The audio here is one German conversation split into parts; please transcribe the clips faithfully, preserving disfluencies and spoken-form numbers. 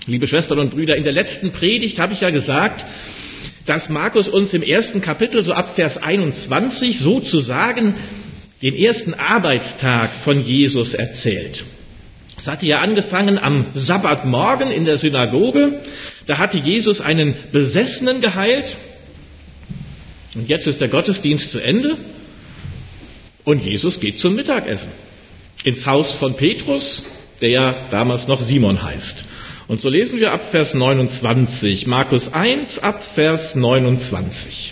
Liebe Schwestern und Brüder, in der letzten Predigt habe ich ja gesagt, dass Markus uns im ersten Kapitel, so ab Vers einundzwanzig, sozusagen den ersten Arbeitstag von Jesus erzählt. Es hatte ja angefangen am Sabbatmorgen in der Synagoge. Da hatte Jesus einen Besessenen geheilt. Und jetzt ist der Gottesdienst zu Ende. Und Jesus geht zum Mittagessen ins Haus von Petrus, der ja damals noch Simon heißt. Und so lesen wir ab Vers neunundzwanzig, Markus eins ab Vers neunundzwanzig.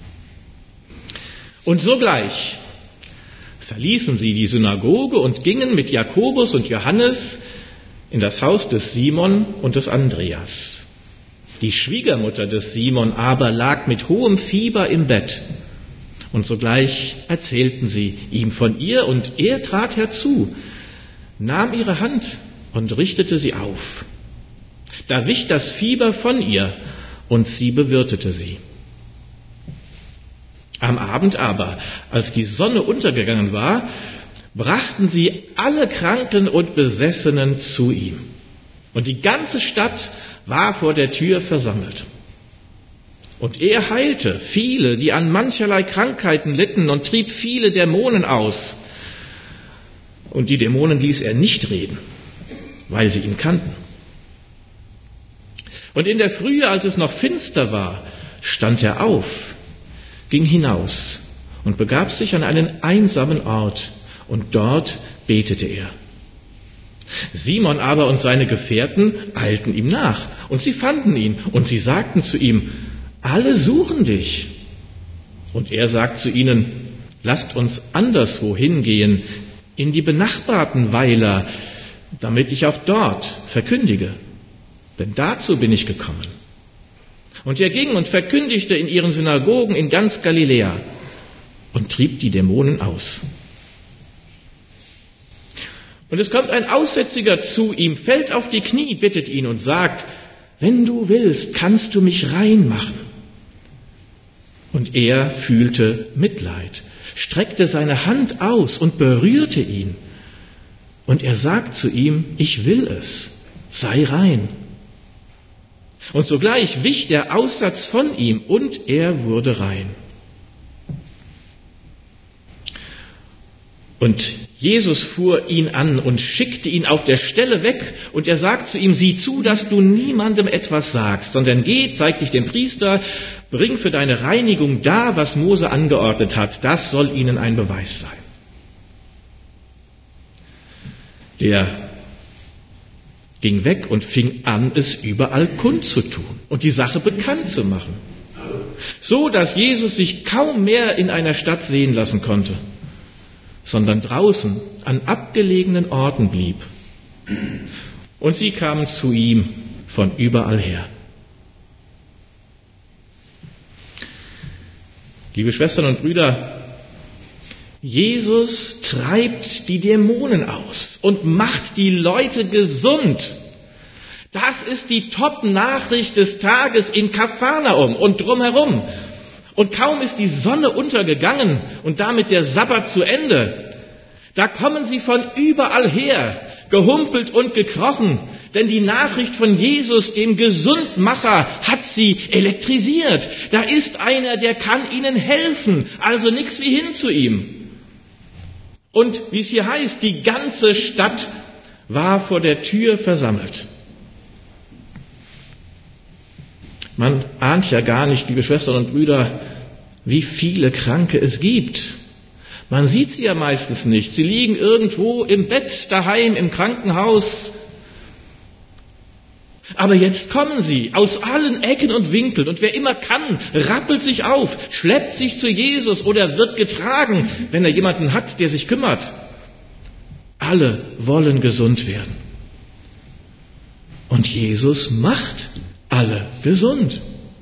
Und sogleich verließen sie die Synagoge und gingen mit Jakobus und Johannes in das Haus des Simon und des Andreas. Die Schwiegermutter des Simon aber lag mit hohem Fieber im Bett. Und sogleich erzählten sie ihm von ihr, und er trat herzu, nahm ihre Hand und richtete sie auf. Da wich das Fieber von ihr, und sie bewirtete sie. Am Abend aber, als die Sonne untergegangen war, brachten sie alle Kranken und Besessenen zu ihm. Und die ganze Stadt war vor der Tür versammelt. Und er heilte viele, die an mancherlei Krankheiten litten, und trieb viele Dämonen aus. Und die Dämonen ließ er nicht reden, weil sie ihn kannten. Und in der Frühe, als es noch finster war, stand er auf, ging hinaus und begab sich an einen einsamen Ort, und dort betete er. Simon aber und seine Gefährten eilten ihm nach, und sie fanden ihn, und sie sagten zu ihm: Alle suchen dich. Und er sagt zu ihnen: Lasst uns anderswo hingehen, in die benachbarten Weiler, damit ich auch dort verkündige. Denn dazu bin ich gekommen. Und er ging und verkündigte in ihren Synagogen in ganz Galiläa und trieb die Dämonen aus. Und es kommt ein Aussätziger zu ihm, fällt auf die Knie, bittet ihn und sagt: Wenn du willst, kannst du mich rein machen. Und er fühlte Mitleid, streckte seine Hand aus und berührte ihn. Und er sagt zu ihm: Ich will es, sei rein. Und sogleich wich der Aussatz von ihm, und er wurde rein. Und Jesus fuhr ihn an und schickte ihn auf der Stelle weg, und er sagt zu ihm: Sieh zu, dass du niemandem etwas sagst, sondern geh, zeig dich dem Priester, bring für deine Reinigung dar, was Mose angeordnet hat. Das soll ihnen ein Beweis sein. Der ging weg und fing an, es überall kundzutun und die Sache bekannt zu machen, so dass Jesus sich kaum mehr in einer Stadt sehen lassen konnte, sondern draußen an abgelegenen Orten blieb. Und sie kamen zu ihm von überall her. Liebe Schwestern und Brüder, Jesus treibt die Dämonen aus und macht die Leute gesund. Das ist die Top-Nachricht des Tages in Kapharnaum und drumherum. Und kaum ist die Sonne untergegangen und damit der Sabbat zu Ende, da kommen sie von überall her, gehumpelt und gekrochen, denn die Nachricht von Jesus, dem Gesundmacher, hat sie elektrisiert. Da ist einer, der kann ihnen helfen, also nichts wie hin zu ihm. Und wie es hier heißt, die ganze Stadt war vor der Tür versammelt. Man ahnt ja gar nicht, liebe Schwestern und Brüder, wie viele Kranke es gibt. Man sieht sie ja meistens nicht. Sie liegen irgendwo im Bett, daheim, im Krankenhaus. Aber jetzt kommen sie aus allen Ecken und Winkeln, und wer immer kann, rappelt sich auf, schleppt sich zu Jesus oder wird getragen, wenn er jemanden hat, der sich kümmert. Alle wollen gesund werden. Und Jesus macht alle gesund.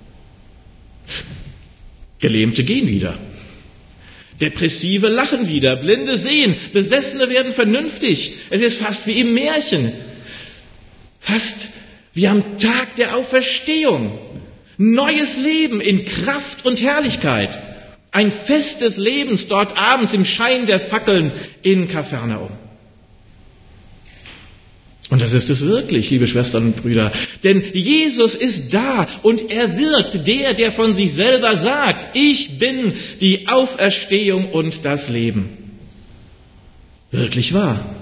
Gelähmte gehen wieder. Depressive lachen wieder, Blinde sehen, Besessene werden vernünftig. Es ist fast wie im Märchen. Fast wie am Tag der Auferstehung. Neues Leben in Kraft und Herrlichkeit. Ein Fest des Lebens dort abends im Schein der Fackeln in Kapharnaum. Und das ist es wirklich, liebe Schwestern und Brüder. Denn Jesus ist da und er wirkt, der, der von sich selber sagt, ich bin die Auferstehung und das Leben. Wirklich wahr.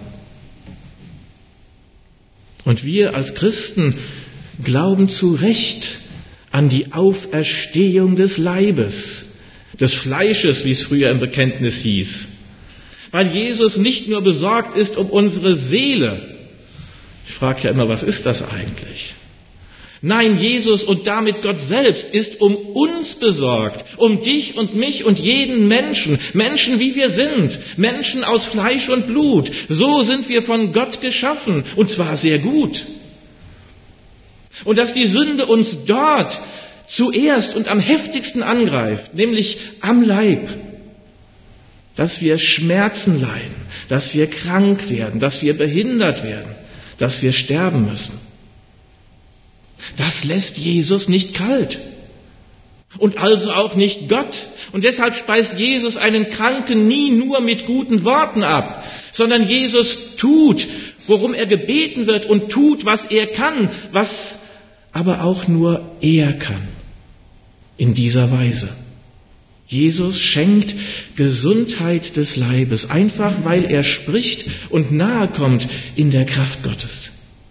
Und wir als Christen glauben zu Recht an die Auferstehung des Leibes, des Fleisches, wie es früher im Bekenntnis hieß. Weil Jesus nicht nur besorgt ist um unsere Seele. Ich frage ja immer, was ist das eigentlich? Nein, Jesus und damit Gott selbst ist um uns besorgt, um dich und mich und jeden Menschen, Menschen wie wir sind, Menschen aus Fleisch und Blut. So sind wir von Gott geschaffen und zwar sehr gut. Und dass die Sünde uns dort zuerst und am heftigsten angreift, nämlich am Leib, dass wir Schmerzen leiden, dass wir krank werden, dass wir behindert werden, dass wir sterben müssen. Das lässt Jesus nicht kalt. Und also auch nicht Gott. Und deshalb speist Jesus einen Kranken nie nur mit guten Worten ab, sondern Jesus tut, worum er gebeten wird und tut, was er kann, was aber auch nur er kann. In dieser Weise. Jesus schenkt Gesundheit des Leibes, einfach weil er spricht und nahe kommt in der Kraft Gottes.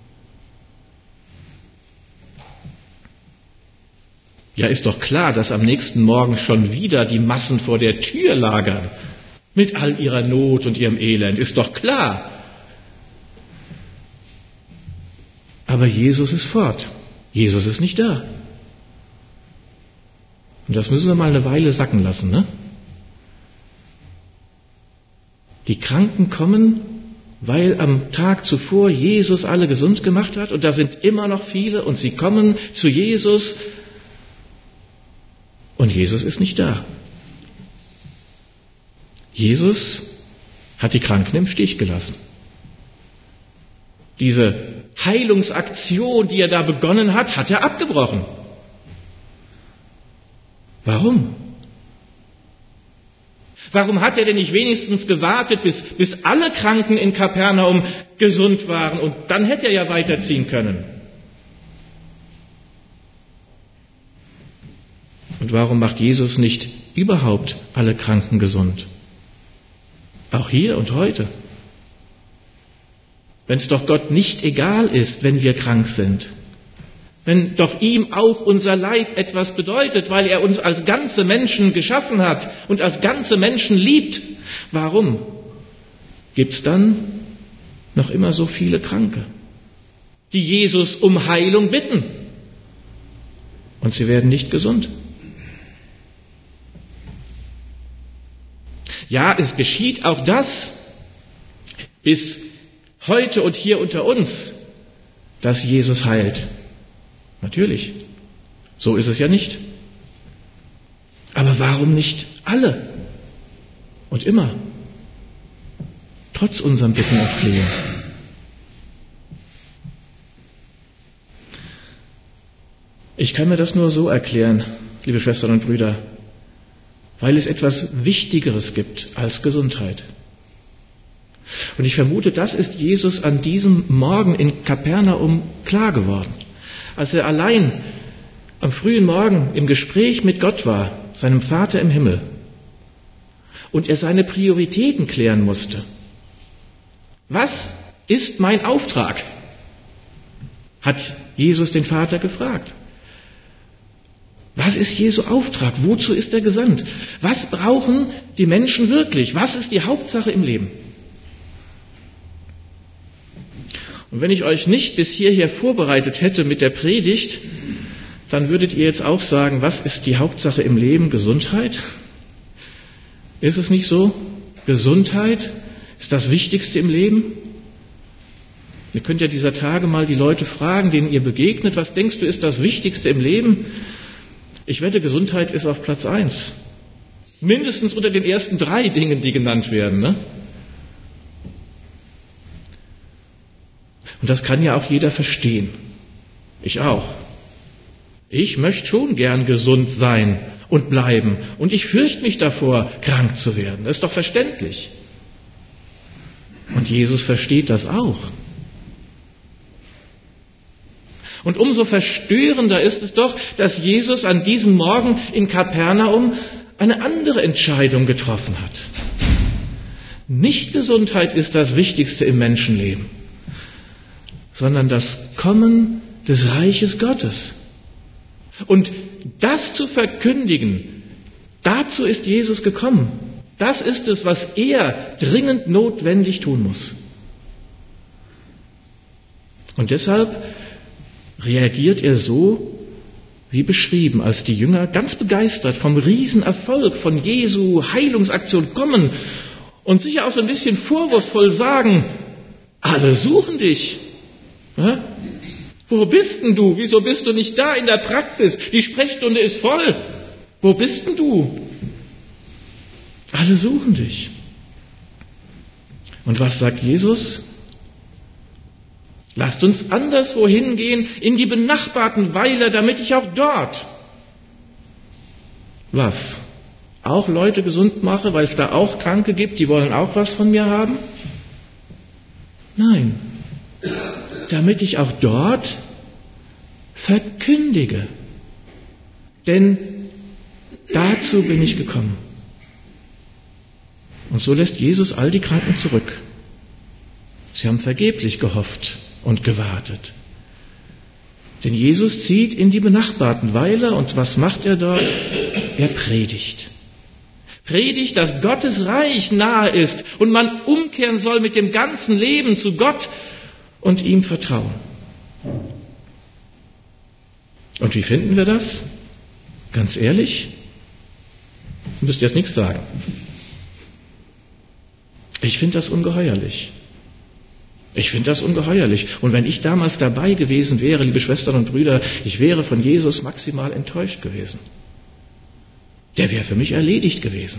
Ja, ist doch klar, dass am nächsten Morgen schon wieder die Massen vor der Tür lagern, mit all ihrer Not und ihrem Elend, ist doch klar. Aber Jesus ist fort, Jesus ist nicht da. Und das müssen wir mal eine Weile sacken lassen, ne? Die Kranken kommen, weil am Tag zuvor Jesus alle gesund gemacht hat und da sind immer noch viele und sie kommen zu Jesus und Jesus ist nicht da. Jesus hat die Kranken im Stich gelassen. Diese Heilungsaktion, die er da begonnen hat, hat er abgebrochen. Warum? Warum hat er denn nicht wenigstens gewartet, bis, bis alle Kranken in Kapernaum gesund waren und dann hätte er ja weiterziehen können? Und warum macht Jesus nicht überhaupt alle Kranken gesund? Auch hier und heute. Wenn es doch Gott nicht egal ist, wenn wir krank sind. Wenn doch ihm auch unser Leib etwas bedeutet, weil er uns als ganze Menschen geschaffen hat und als ganze Menschen liebt. Warum gibt es dann noch immer so viele Kranke, die Jesus um Heilung bitten? Und sie werden nicht gesund. Ja, es geschieht auch das bis heute und hier unter uns, dass Jesus heilt. Natürlich, so ist es ja nicht. Aber warum nicht alle und immer, trotz unserem Bitten und Flehen? Ich kann mir das nur so erklären, liebe Schwestern und Brüder, weil es etwas Wichtigeres gibt als Gesundheit. Und ich vermute, das ist Jesus an diesem Morgen in Kapernaum klar geworden. Als er allein am frühen Morgen im Gespräch mit Gott war, seinem Vater im Himmel, und er seine Prioritäten klären musste. Was ist mein Auftrag? Hat Jesus den Vater gefragt. Was ist Jesu Auftrag? Wozu ist er gesandt? Was brauchen die Menschen wirklich? Was ist die Hauptsache im Leben? Und wenn ich euch nicht bis hierher vorbereitet hätte mit der Predigt, dann würdet ihr jetzt auch sagen, was ist die Hauptsache im Leben? Gesundheit? Ist es nicht so? Gesundheit ist das Wichtigste im Leben? Ihr könnt ja dieser Tage mal die Leute fragen, denen ihr begegnet, was denkst du ist das Wichtigste im Leben? Ich wette, Gesundheit ist auf Platz eins. Mindestens unter den ersten drei Dingen, die genannt werden, ne? Und das kann ja auch jeder verstehen. Ich auch. Ich möchte schon gern gesund sein und bleiben. Und ich fürchte mich davor, krank zu werden. Das ist doch verständlich. Und Jesus versteht das auch. Und umso verstörender ist es doch, dass Jesus an diesem Morgen in Kapernaum eine andere Entscheidung getroffen hat. Nicht Gesundheit ist das Wichtigste im Menschenleben, sondern das Kommen des Reiches Gottes. Und das zu verkündigen, dazu ist Jesus gekommen. Das ist es, was er dringend notwendig tun muss. Und deshalb reagiert er so, wie beschrieben, als die Jünger ganz begeistert vom Riesenerfolg von Jesu Heilungsaktion kommen und sicher auch so ein bisschen vorwurfsvoll sagen, alle suchen dich. Ja? Wo bist denn du? Wieso bist du nicht da in der Praxis? Die Sprechstunde ist voll. Wo bist denn du? Alle suchen dich. Und was sagt Jesus? Lasst uns anderswo hingehen, in die benachbarten Weiler, damit ich auch dort, was? Auch Leute gesund mache, weil es da auch Kranke gibt, die wollen auch was von mir haben? Nein, damit ich auch dort verkündige. Denn dazu bin ich gekommen. Und so lässt Jesus all die Kranken zurück. Sie haben vergeblich gehofft und gewartet. Denn Jesus zieht in die benachbarten Weiler und was macht er dort? Er predigt. Predigt, dass Gottes Reich nahe ist und man umkehren soll mit dem ganzen Leben zu Gott und ihm vertrauen. Und wie finden wir das? Ganz ehrlich, müsst ihr jetzt nichts sagen. Ich finde das ungeheuerlich. Ich finde das ungeheuerlich. Und wenn ich damals dabei gewesen wäre, liebe Schwestern und Brüder, ich wäre von Jesus maximal enttäuscht gewesen. Der wäre für mich erledigt gewesen.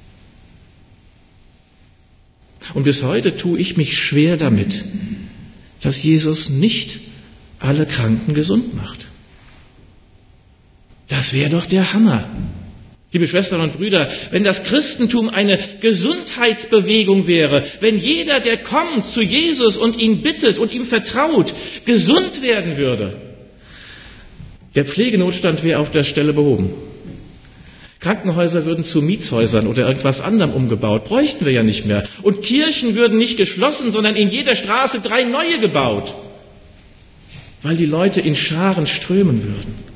Und bis heute tue ich mich schwer damit, dass Jesus nicht alle Kranken gesund macht. Das wäre doch der Hammer. Liebe Schwestern und Brüder, wenn das Christentum eine Gesundheitsbewegung wäre, wenn jeder, der kommt zu Jesus und ihn bittet und ihm vertraut, gesund werden würde, der Pflegenotstand wäre auf der Stelle behoben. Krankenhäuser würden zu Mietshäusern oder irgendwas anderem umgebaut, bräuchten wir ja nicht mehr. Und Kirchen würden nicht geschlossen, sondern in jeder Straße drei neue gebaut, weil die Leute in Scharen strömen würden.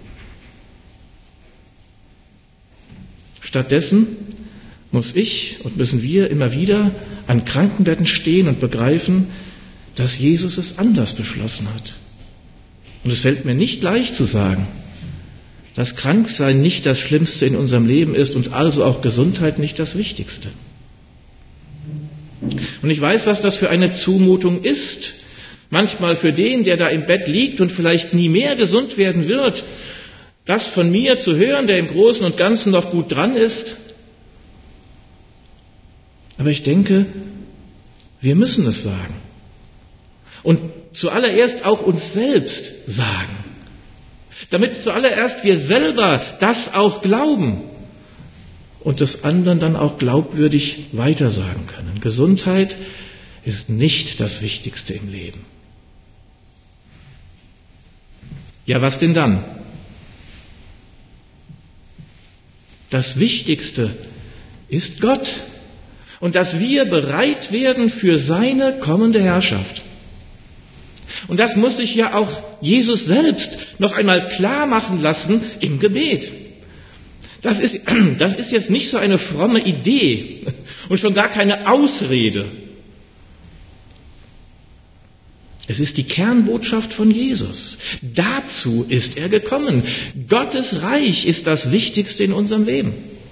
Stattdessen muss ich und müssen wir immer wieder an Krankenbetten stehen und begreifen, dass Jesus es anders beschlossen hat. Und es fällt mir nicht leicht zu sagen, dass Kranksein nicht das Schlimmste in unserem Leben ist und also auch Gesundheit nicht das Wichtigste. Und ich weiß, was das für eine Zumutung ist. Manchmal für den, der da im Bett liegt und vielleicht nie mehr gesund werden wird, das von mir zu hören, der im Großen und Ganzen noch gut dran ist. Aber ich denke, wir müssen es sagen. Und zuallererst auch uns selbst sagen. Damit zuallererst wir selber das auch glauben und das anderen dann auch glaubwürdig weitersagen können. Gesundheit ist nicht das Wichtigste im Leben. Ja, was denn dann? Das Wichtigste ist Gott und dass wir bereit werden für seine kommende Herrschaft. Und das muss sich ja auch Jesus selbst noch einmal klar machen lassen im Gebet. Das ist, das ist jetzt nicht so eine fromme Idee und schon gar keine Ausrede. Es ist die Kernbotschaft von Jesus. Dazu ist er gekommen. Gottes Reich ist das Wichtigste in unserem Leben.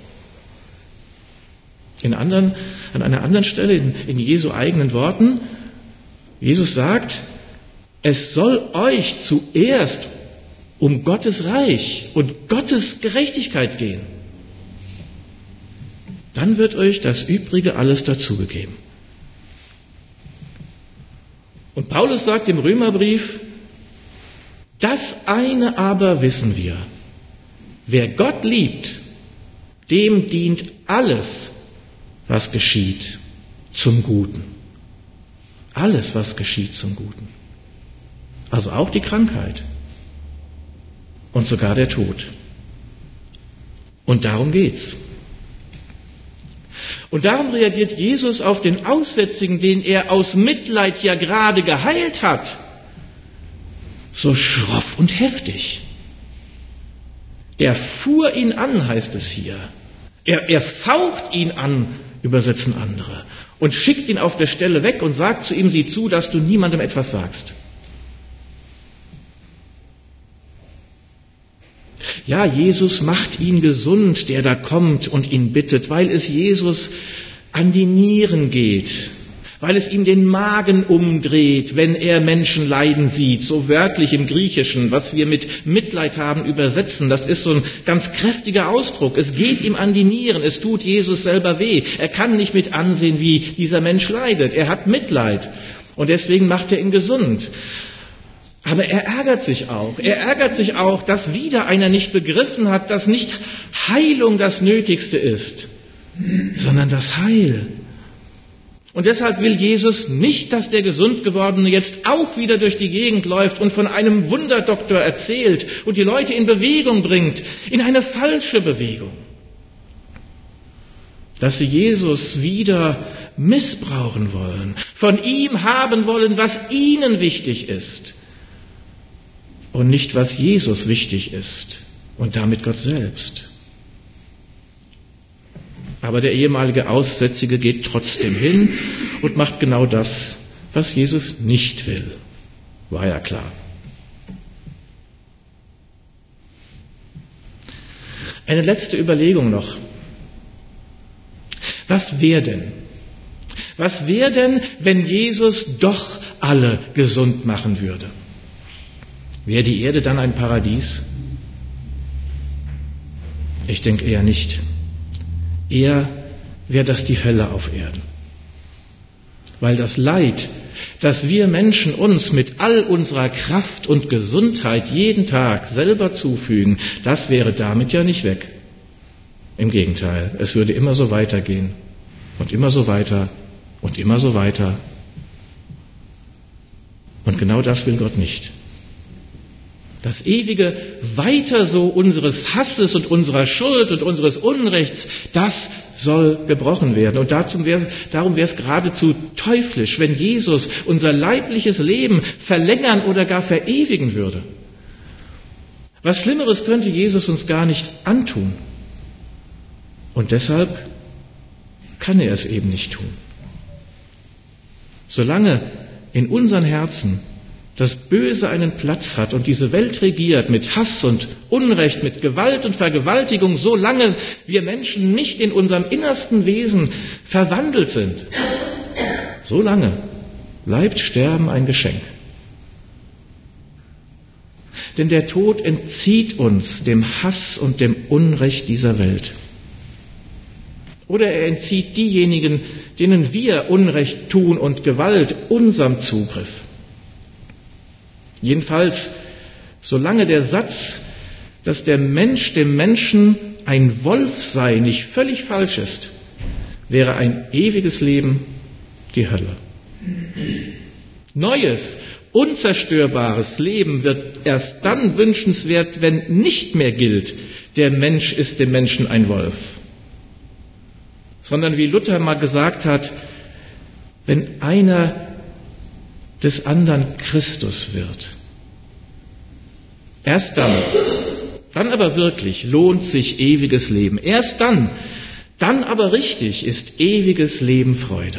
In anderen, an einer anderen Stelle in, in Jesu eigenen Worten, Jesus sagt, es soll euch zuerst um Gottes Reich und Gottes Gerechtigkeit gehen. Dann wird euch das Übrige alles dazugegeben. Und Paulus sagt im Römerbrief, das eine aber wissen wir, wer Gott liebt, dem dient alles, was geschieht, zum Guten. Alles, was geschieht, zum Guten. Also auch die Krankheit. und sogar der Tod. Und darum geht's. Und darum reagiert Jesus auf den Aussätzigen, den er aus Mitleid ja gerade geheilt hat, so schroff und heftig. Er fuhr ihn an, heißt es hier. Er, er faucht ihn an, übersetzen andere, und schickt ihn auf der Stelle weg und sagt zu ihm, sieh zu, dass du niemandem etwas sagst. Ja, Jesus macht ihn gesund, der da kommt und ihn bittet, weil es Jesus an die Nieren geht, weil es ihm den Magen umdreht, wenn er Menschen leiden sieht, so wörtlich im Griechischen, was wir mit Mitleid haben übersetzen. Das ist so ein ganz kräftiger Ausdruck. Es geht ihm an die Nieren, es tut Jesus selber weh. Er kann nicht mit ansehen, wie dieser Mensch leidet. Er hat Mitleid und deswegen macht er ihn gesund. Aber er ärgert sich auch. Er ärgert sich auch, dass wieder einer nicht begriffen hat, dass nicht Heilung das Nötigste ist, sondern das Heil. Und deshalb will Jesus nicht, dass der gesund gewordene jetzt auch wieder durch die Gegend läuft und von einem Wunderdoktor erzählt und die Leute in Bewegung bringt, in eine falsche Bewegung. Dass sie Jesus wieder missbrauchen wollen, von ihm haben wollen, was ihnen wichtig ist und nicht, was Jesus wichtig ist und damit Gott selbst. Aber der ehemalige Aussätzige geht trotzdem hin und macht genau das, was Jesus nicht will. War ja klar. Eine letzte Überlegung noch. Was wäre denn? Was wäre denn, wenn Jesus doch alle gesund machen würde? Wäre die Erde dann ein Paradies? Ich denke eher nicht. Eher wäre das die Hölle auf Erden. Weil das Leid, das wir Menschen uns mit all unserer Kraft und Gesundheit jeden Tag selber zufügen, das wäre damit ja nicht weg. Im Gegenteil, es würde immer so weitergehen und immer so weiter und immer so weiter. Und genau das will Gott nicht. Das ewige Weiter so unseres Hasses und unserer Schuld und unseres Unrechts, das soll gebrochen werden. Und dazu wär, darum wäre es geradezu teuflisch, wenn Jesus unser leibliches Leben verlängern oder gar verewigen würde. Was Schlimmeres könnte Jesus uns gar nicht antun. Und deshalb kann er es eben nicht tun. Solange in unseren Herzen das Böse einen Platz hat und diese Welt regiert mit Hass und Unrecht, mit Gewalt und Vergewaltigung, solange wir Menschen nicht in unserem innersten Wesen verwandelt sind, solange bleibt Sterben ein Geschenk. Denn der Tod entzieht uns dem Hass und dem Unrecht dieser Welt. Oder er entzieht diejenigen, denen wir Unrecht tun und Gewalt, unserem Zugriff. Jedenfalls, solange der Satz, dass der Mensch dem Menschen ein Wolf sei, nicht völlig falsch ist, wäre ein ewiges Leben die Hölle. Neues, unzerstörbares Leben wird erst dann wünschenswert, wenn nicht mehr gilt, der Mensch ist dem Menschen ein Wolf. Sondern wie Luther mal gesagt hat, wenn einer des anderen Christus wird. Erst dann, dann aber wirklich lohnt sich ewiges Leben. Erst dann, dann aber richtig ist ewiges Leben Freude.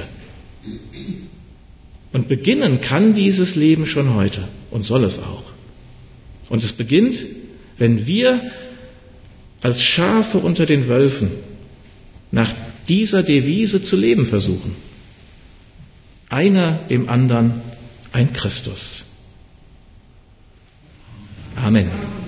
Und beginnen kann dieses Leben schon heute und soll es auch. Und es beginnt, wenn wir als Schafe unter den Wölfen nach dieser Devise zu leben versuchen. Einer dem anderen ein Christus. Amen.